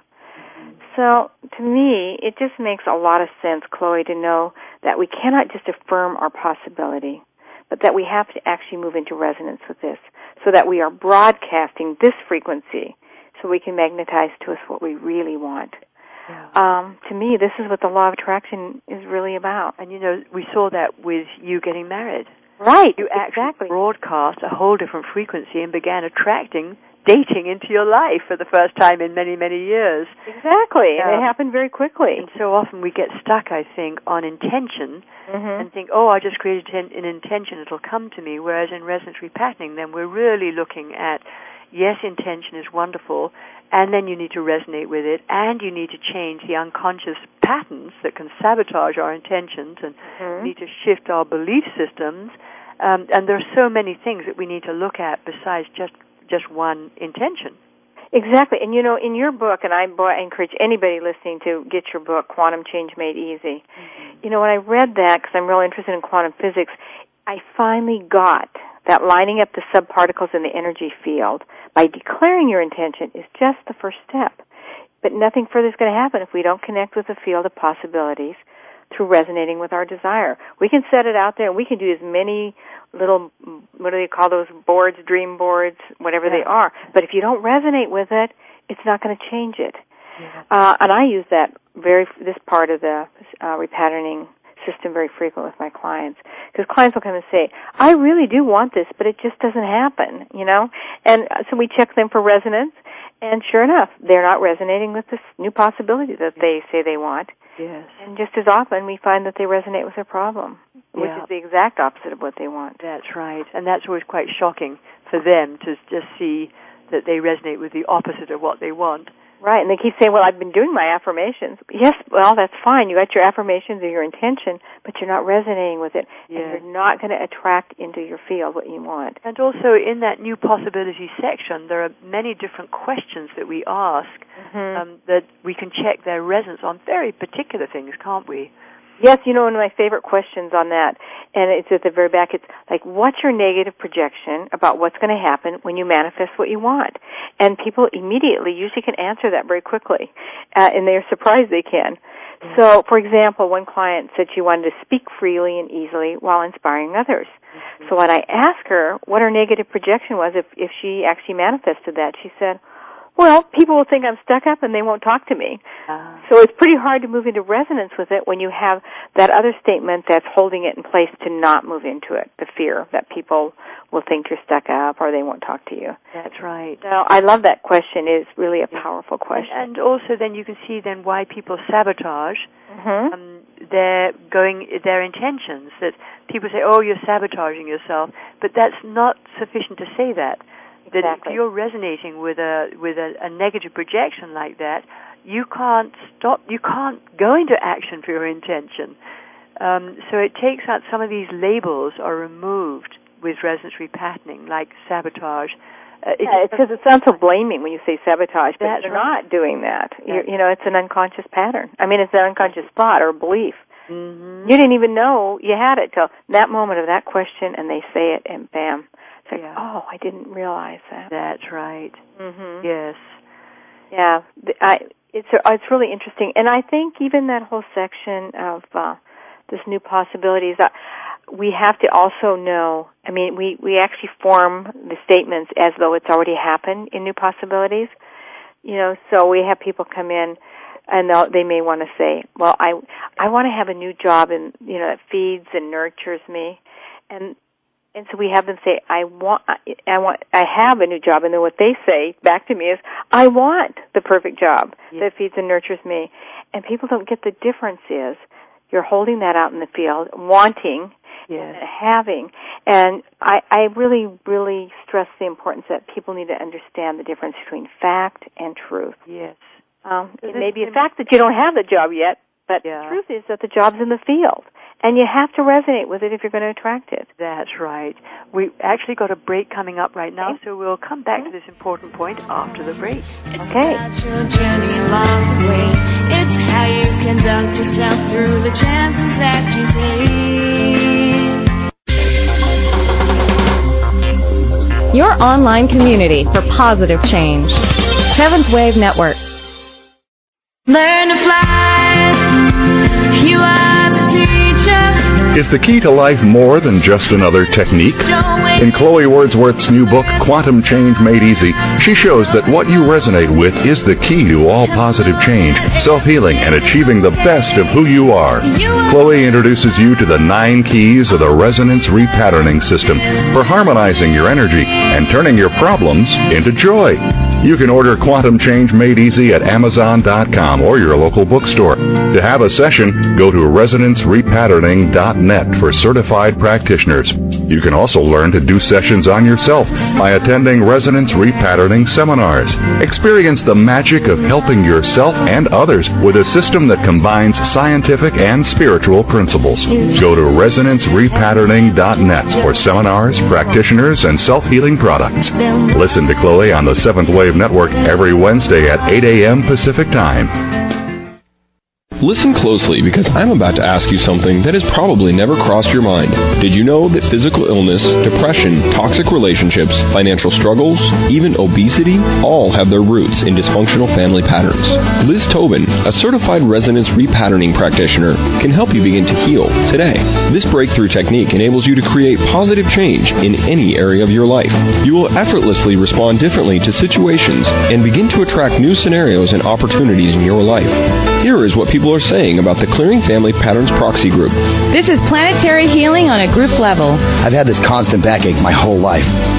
So, to me, it just makes a lot of sense, Chloe, to know that we cannot just affirm our possibility, but that we have to actually move into resonance with this so that we are broadcasting this frequency so we can magnetize to us what we really want. Yeah. To me, this is what the law of attraction is really about. And, we saw that with you getting married. Right, you actually broadcast a whole different frequency and began attracting dating into your life for the first time in many, many years. Exactly, and it happened very quickly. And so often we get stuck, I think, on intention and think, I just created an intention, it'll come to me, whereas in resonance repatterning, then we're really looking at, yes, intention is wonderful, and then you need to resonate with it, and you need to change the unconscious patterns that can sabotage our intentions, and need to shift our belief systems, and there are so many things that we need to look at besides just one intention. Exactly. And, in your book, and I encourage anybody listening to get your book, Quantum Change Made Easy. When I read that, because I'm really interested in quantum physics, I finally got that lining up the subparticles in the energy field by declaring your intention is just the first step. But nothing further is going to happen if we don't connect with the field of possibilities through resonating with our desire. We can set it out there, and we can do as many little, what do they call those boards, dream boards, whatever they are. But if you don't resonate with it, it's not going to change it. Yeah. And I use this part of the repatterning system very frequently with my clients, because clients will come and say, "I really do want this, but it just doesn't happen," And so we check them for resonance, And sure enough, they're not resonating with this new possibility that they say they want. Yes. And just as often, we find that they resonate with their problem, which is the exact opposite of what they want. That's right. And that's always quite shocking for them to just see that they resonate with the opposite of what they want. Right, and they keep saying, well, I've been doing my affirmations. Yes, well, that's fine. You got your affirmations or your intention, but you're not resonating with it. Yes. And you're not going to attract into your field what you want. And also in that new possibility section, there are many different questions that we ask that we can check their resonance on very particular things, can't we? Yes, one of my favorite questions on that, and it's at the very back, it's like, what's your negative projection about what's going to happen when you manifest what you want? And people immediately usually can answer that very quickly, and they're surprised they can. Mm-hmm. So, for example, one client said she wanted to speak freely and easily while inspiring others. Mm-hmm. So when I asked her what her negative projection was if she actually manifested that, she said, well, people will think I'm stuck up and they won't talk to me. So it's pretty hard to move into resonance with it when you have that other statement that's holding it in place to not move into it, the fear that people will think you're stuck up or they won't talk to you. That's right. So I love that question. It's really a powerful question. And also then you can see then why people sabotage their intentions. That people say, oh, you're sabotaging yourself, but that's not sufficient to say that. That Exactly. if you're resonating with a negative projection like that, you can't go into action for your intention. So it takes out some of these labels are removed with resonance repatterning, like sabotage. It's because it sounds so blaming when you say sabotage, but you're right. not doing that. It's an unconscious pattern. I mean, it's an unconscious thought or belief. Mm-hmm. You didn't even know you had it till that moment of that question, and they say it, and bam. It's like, oh, I didn't realize that. That's right. Mm-hmm. Yes. Yeah, it's really interesting, and I think even that whole section of this new possibilities, we have to also know. I mean, we actually form the statements as though it's already happened in new possibilities. So we have people come in, and they may want to say, well, I want to have a new job, and that feeds and nurtures me, and so we have them say, I have a new job, and then what they say back to me is, I want the perfect job that feeds and nurtures me. And people don't get the difference is you're holding that out in the field, wanting, and having. And I really, really stress the importance that people need to understand the difference between fact and truth. Yes. It may be a fact that you don't have the job yet, but the truth is that the job's in the field. And you have to resonate with it if you're going to attract it. That's right. We actually got a break coming up right now, so we'll come back to this important point after the break. Okay. It's your journey along the way. It's how you conduct yourself through the chances that you take. Your online community for positive change. Seventh Wave Network. Learn to fly. You are the teacher. Is the key to life more than just another technique? In Chloe Wordsworth's new book, Quantum Change Made Easy, she shows that what you resonate with is the key to all positive change, self-healing, and achieving the best of who you are. Chloe introduces you to the 9 keys of the resonance repatterning system for harmonizing your energy and turning your problems into joy. You can order Quantum Change Made Easy at Amazon.com or your local bookstore. To have a session, go to resonancerepatterning.net for certified practitioners. You can also learn to do sessions on yourself by attending Resonance Repatterning seminars. Experience the magic of helping yourself and others with a system that combines scientific and spiritual principles. Go to resonancerepatterning.net for seminars, practitioners, and self-healing products. Listen to Chloe on the 7th Wave Network every Wednesday at 8 a.m. Pacific Time. Listen closely, because I'm about to ask you something that has probably never crossed your mind. Did you know that physical illness, depression, toxic relationships, financial struggles, even obesity, all have their roots in dysfunctional family patterns? Liz Tobin, a certified resonance repatterning practitioner, can help you begin to heal today. This breakthrough technique enables you to create positive change in any area of your life. You will effortlessly respond differently to situations and begin to attract new scenarios and opportunities in your life. Here is what people are saying about the Clearing Family Patterns Proxy Group. This is planetary healing on a group level. I've had this constant backache my whole life.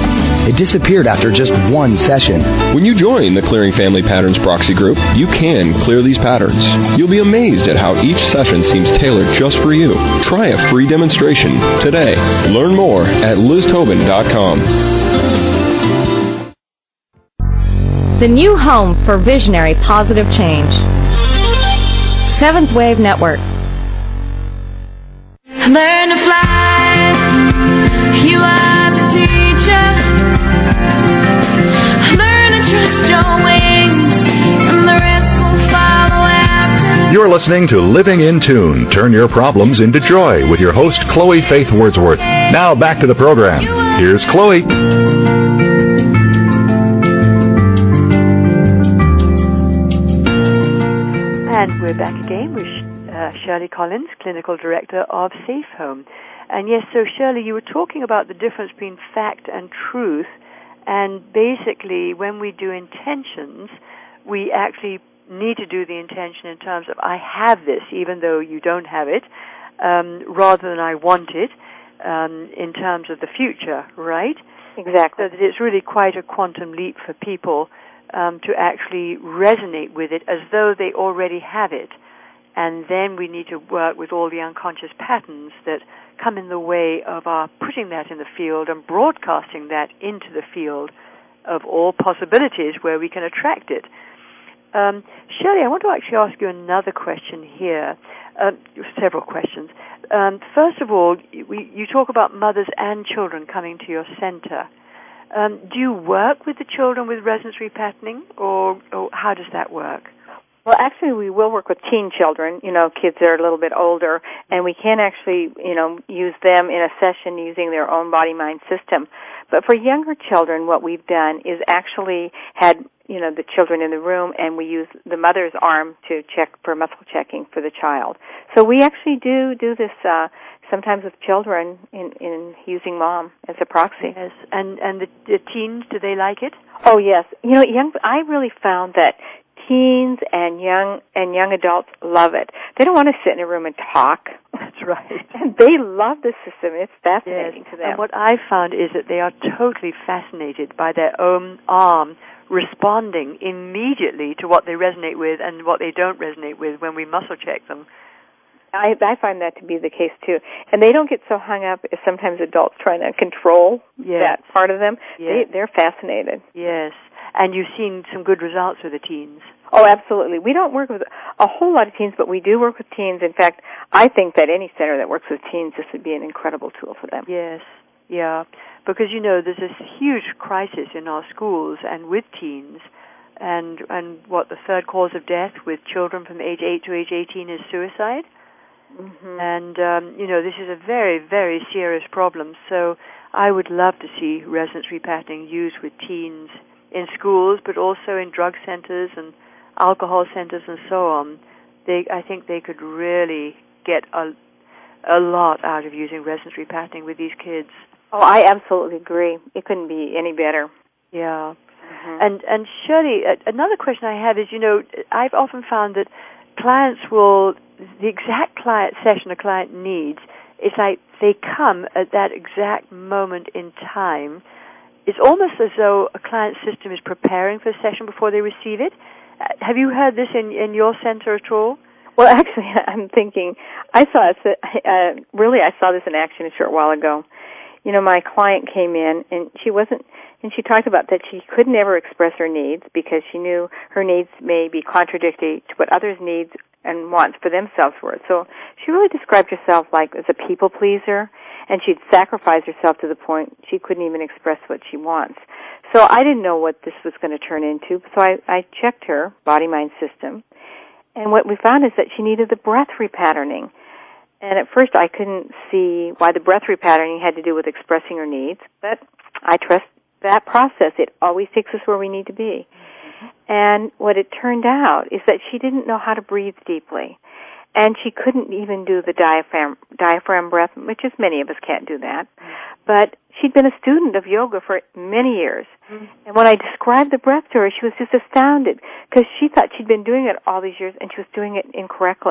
It disappeared after just one session. When you join the Clearing Family Patterns Proxy Group, you can clear these patterns. You'll be amazed at how each session seems tailored just for you. Try a free demonstration today. Learn more at LizTobin.com. The new home for visionary positive change. Seventh Wave Network. Learn to fly. You are the teacher. Learn to trust your wings, and the rest will follow after. You're listening to Living in Tune. Turn your problems into joy with your host, Chloe Faith Wordsworth. Now back to the program. Here's Chloe. And we're back again with Shirley Collins, Clinical Director of Safe Home. And yes, so Shirley, you were talking about the difference between fact and truth. And basically, when we do intentions, we actually need to do the intention in terms of, I have this, even though you don't have it, rather than I want it, in terms of the future, right? Exactly. So that it's really quite a quantum leap for people to actually resonate with it as though they already have it. And then we need to work with all the unconscious patterns that come in the way of our putting that in the field and broadcasting that into the field of all possibilities where we can attract it. Shirley, I want to actually ask you another question here, several questions. First of all, you talk about mothers and children coming to your center. Do you work with the children with resonance repatterning, or how does that work? Well, actually, we will work with teen children, kids that are a little bit older, and we can actually, use them in a session using their own body-mind system. But for younger children, what we've done is actually had, the children in the room, and we use the mother's arm to check for muscle checking for the child. So we actually do this sometimes with children in using mom as a proxy. Yes, and the teens, do they like it? Oh, yes. I really found that teens and young adults love it. They don't want to sit in a room and talk. That's right. And they love the system. It's fascinating to them. And what I've found is that they are totally fascinated by their own arm responding immediately to what they resonate with and what they don't resonate with when we muscle check them. I find that to be the case, too. And they don't get so hung up as sometimes adults trying to control that part of them. Yes. They're fascinated. Yes. And you've seen some good results with the teens. Oh, absolutely. We don't work with a whole lot of teens, but we do work with teens. In fact, I think that any center that works with teens, this would be an incredible tool for them. Yes, yeah. Because, there's this huge crisis in our schools and with teens. And what, the third cause of death with children from age 8 to age 18 is suicide. Mm-hmm. And, this is a very, very serious problem. So I would love to see resonance repatterning used with teens in schools, but also in drug centers and alcohol centers and so on. I think they could really get a lot out of using resonance repatterning with these kids. Oh, I absolutely agree. It couldn't be any better. Yeah. Mm-hmm. And Shirley, another question I have is, I've often found that clients the exact session a client needs, it's like they come at that exact moment in time. It's almost as though a client's system is preparing for a session before they receive it. Have you heard this in your center at all? Well, actually, I'm thinking, I saw this in action a short while ago. My client came in, and she talked about that she could never express her needs because she knew her needs may be contradictory to what others' needs and wants for themselves were. So she really described herself like as a people pleaser, and she'd sacrifice herself to the point she couldn't even express what she wants. So I didn't know what this was going to turn into, so I checked her body-mind system, and what we found is that she needed the breath repatterning. And at first I couldn't see why the breath repatterning had to do with expressing her needs, but I trust that process. It always takes us where we need to be. Mm-hmm. And what it turned out is that she didn't know how to breathe deeply. And she couldn't even do the diaphragm breath, which is many of us can't do that. Mm-hmm. But she'd been a student of yoga for many years. Mm-hmm. And when I described the breath to her, she was just astounded because she thought she'd been doing it all these years and she was doing it incorrectly.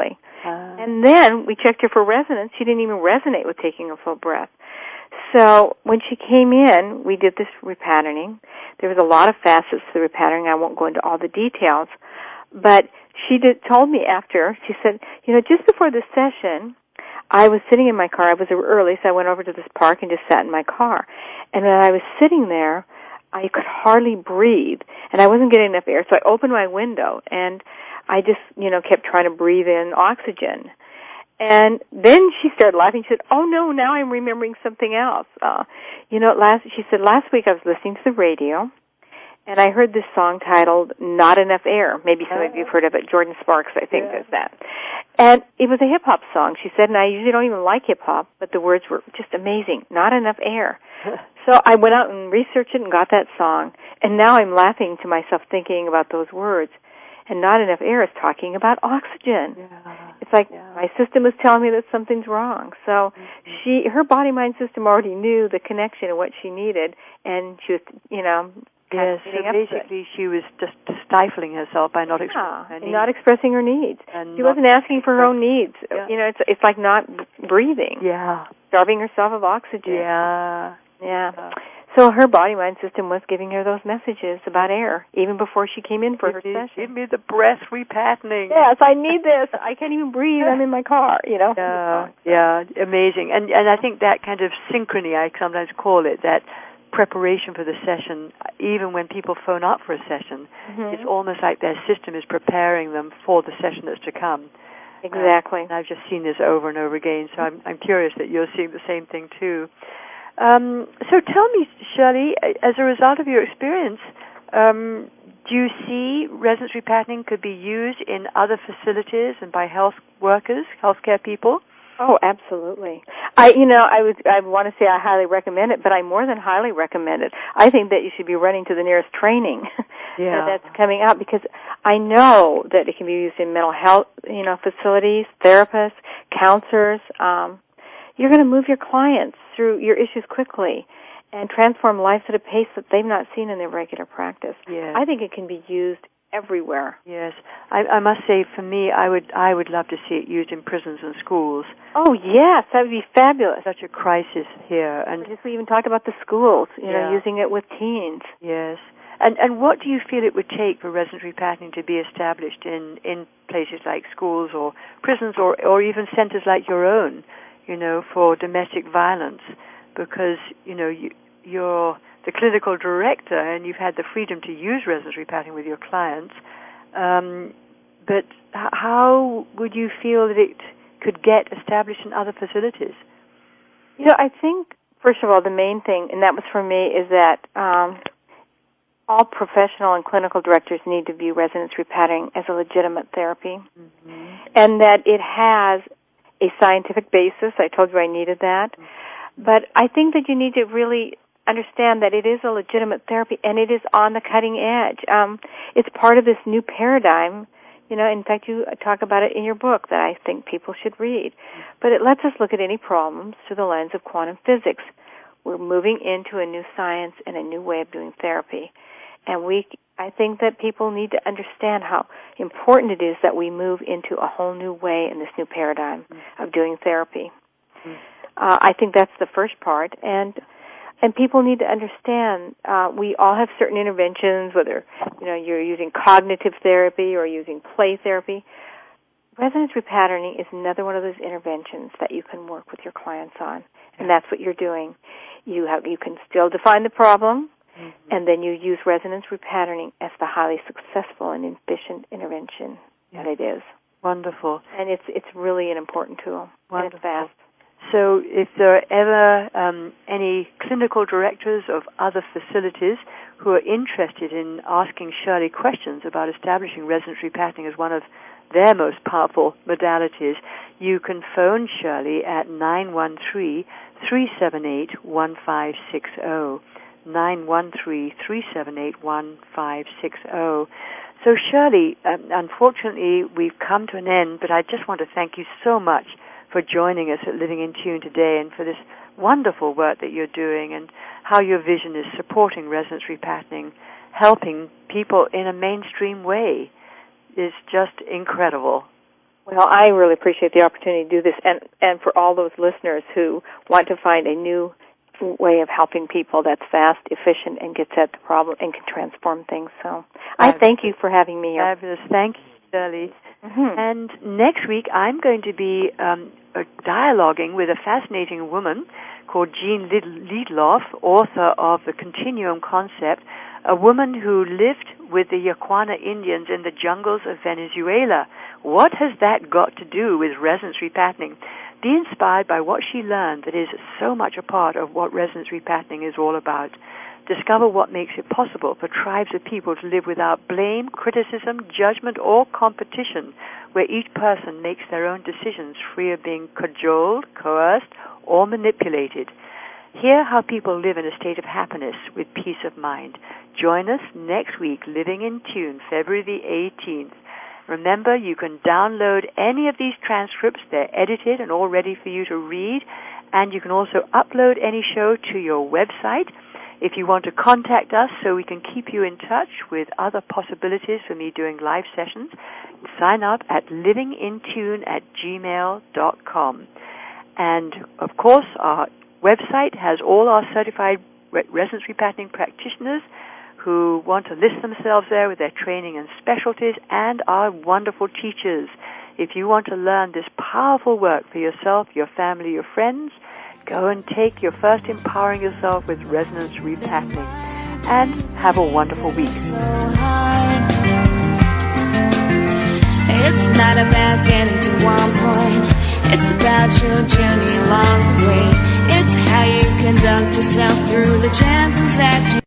And then we checked her for resonance. She didn't even resonate with taking a full breath. So when she came in, we did this repatterning. There was a lot of facets to the repatterning. I won't go into all the details. But she told me after, she said, just before the session, I was sitting in my car. I was early, so I went over to this park and just sat in my car. And when I was sitting there, I could hardly breathe, and I wasn't getting enough air. So I opened my window, and I just, kept trying to breathe in oxygen. And then she started laughing. She said, "Oh no, now I'm remembering something else." She said, last week I was listening to the radio, and I heard this song titled "Not Enough Air." Maybe some of you have heard of it. Jordan Sparks, I think, does that. And it was a hip-hop song, she said, and I usually don't even like hip-hop, but the words were just amazing. Not enough air. So I went out and researched it and got that song, and now I'm laughing to myself thinking about those words. And not enough air is talking about oxygen. Yeah. It's like my system is telling me that something's wrong. So her body-mind system already knew the connection and what she needed, and she was, Yes, so basically she was just stifling herself by not expressing her needs. Not expressing her needs. And she wasn't asking for her own needs. Yeah. It's like not breathing. Yeah. Starving herself of oxygen. Yeah. So her body-mind system was giving her those messages about air, even before she came in for her session. Give me the breath repatterning. Yes, I need this. I can't even breathe. I'm in my car, Yeah, amazing. And I think that kind of synchrony, I sometimes call it, that preparation for the session, even when people phone up for a session, it's almost like their system is preparing them for the session that's to come. Exactly. And I've just seen this over and over again, so I'm curious that you're seeing the same thing too. So tell me, Shirley, as a result of your experience, do you see resonance repatterning could be used in other facilities and by health workers, healthcare people? Oh, absolutely. I want to say I highly recommend it, but I more than highly recommend it. I think that you should be running to the nearest training that's coming out, because I know that it can be used in mental health, facilities, therapists, counselors. You're going to move your clients through your issues quickly and transform lives at a pace that they've not seen in their regular practice. Yes. I think it can be used everywhere. Yes. I must say, for me, I would love to see it used in prisons and schools. Oh, yes, that would be fabulous. Such a crisis here. And we even talked about the schools, using it with teens. Yes. And what do you feel it would take for resonance repatterning to be established in places like schools or prisons or even centers like your own, for domestic violence? Because, you're the clinical director and you've had the freedom to use resonance repatterning with your clients. But how would you feel that it could get established in other facilities? I think, first of all, the main thing, and that was for me, is that all professional and clinical directors need to view resonance repatterning as a legitimate therapy, and that it has a scientific basis. I told you I needed that. But I think that you need to really understand that it is a legitimate therapy, and it is on the cutting edge. It's part of this new paradigm. In fact, you talk about it in your book that I think people should read. But it lets us look at any problems through the lens of quantum physics. We're moving into a new science and a new way of doing therapy. And I think that people need to understand how important it is that we move into a whole new way in this new paradigm of doing therapy. I think that's the first part. And people need to understand we all have certain interventions, whether you're using cognitive therapy or using play therapy. Resonance repatterning is another one of those interventions that you can work with your clients on, and that's what you're doing. You can still define the problem, and then you use resonance repatterning as the highly successful and efficient intervention that it is. Wonderful. And it's really an important tool. Wonderful. And it's fast. So if there are ever any clinical directors of other facilities who are interested in asking Shirley questions about establishing resonance repatterning as one of their most powerful modalities, you can phone Shirley at 913-378-1560. 913-378-1560. So Shirley, unfortunately we've come to an end, but I just want to thank you so much for joining us at Living in Tune today and for this wonderful work that you're doing and how your vision is supporting resonance repatterning, helping people in a mainstream way is just incredible. Well, I really appreciate the opportunity to do this, and for all those listeners who want to find a new way of helping people that's fast, efficient, and gets at the problem and can transform things. So I thank you for having me here. Fabulous. Thank you, Shirley. Mm-hmm. And next week I'm going to be dialoguing with a fascinating woman called Jean Liedloff, author of The Continuum Concept, a woman who lived with the Yaquana Indians in the jungles of Venezuela. What has that got to do with resonance repatterning? Be inspired by what she learned that is so much a part of what resonance repatterning is all about. Discover what makes it possible for tribes of people to live without blame, criticism, judgment, or competition, where each person makes their own decisions free of being cajoled, coerced, or manipulated. Hear how people live in a state of happiness with peace of mind. Join us next week, Living in Tune, February the 18th. Remember, you can download any of these transcripts. They're edited and all ready for you to read. And you can also upload any show to your website. If you want to contact us so we can keep you in touch with other possibilities for me doing live sessions, sign up at livingintune@gmail.com. And, of course, our website has all our certified resonance repatterning practitioners who want to list themselves there with their training and specialties, and our wonderful teachers. If you want to learn this powerful work for yourself, your family, your friends, go and take your first Empowering Yourself with Resonance Repatterning. And have a wonderful week. It's not about getting to one point. It's about your journey along the way. It's how you conduct yourself through the chances that you...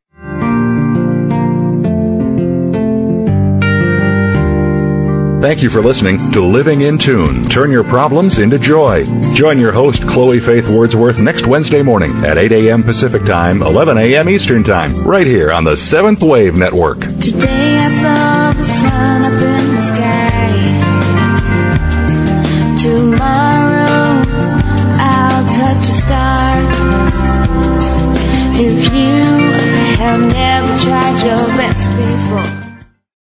Thank you for listening to Living in Tune. Turn your problems into joy. Join your host, Chloe Faith Wordsworth, next Wednesday morning at 8 a.m. Pacific Time, 11 a.m. Eastern Time, right here on the Seventh Wave Network. Today I saw the sun up in the sky. Tomorrow I'll touch a star. If you have never tried your best before,